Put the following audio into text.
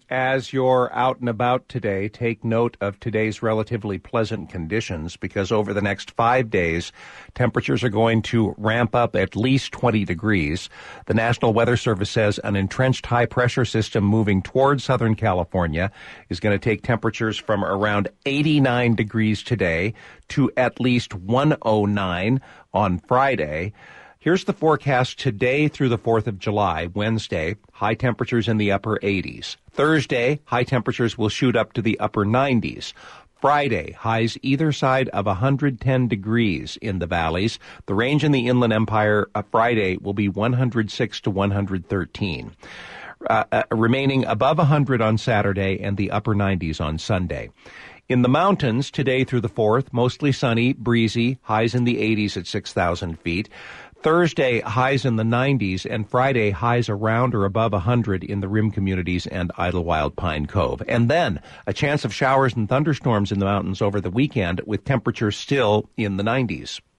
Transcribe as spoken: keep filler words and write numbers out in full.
As you're out and about today, take note of today's relatively pleasant conditions because over the next five days, temperatures are going to ramp up at least twenty degrees. The National Weather Service says an entrenched high-pressure system moving towards Southern California is going to take temperatures from around eighty-nine degrees today to at least one oh nine on Friday. Here's the forecast today through the fourth of July, Wednesday, high temperatures in the upper eighties. Thursday, high temperatures will shoot up to the upper nineties. Friday, highs either side of one hundred ten degrees in the valleys. The range in the Inland Empire uh, Friday will be one hundred six to one hundred thirteen. Uh, uh, remaining above one hundred on Saturday and the upper nineties on Sunday. In the mountains, today through the fourth, mostly sunny, breezy, highs in the eighties at six thousand feet. Thursday, highs in the nineties, and Friday, highs around or above one hundred in the rim communities and Idlewild Pine Cove. And then, a chance of showers and thunderstorms in the mountains over the weekend with temperatures still in the nineties.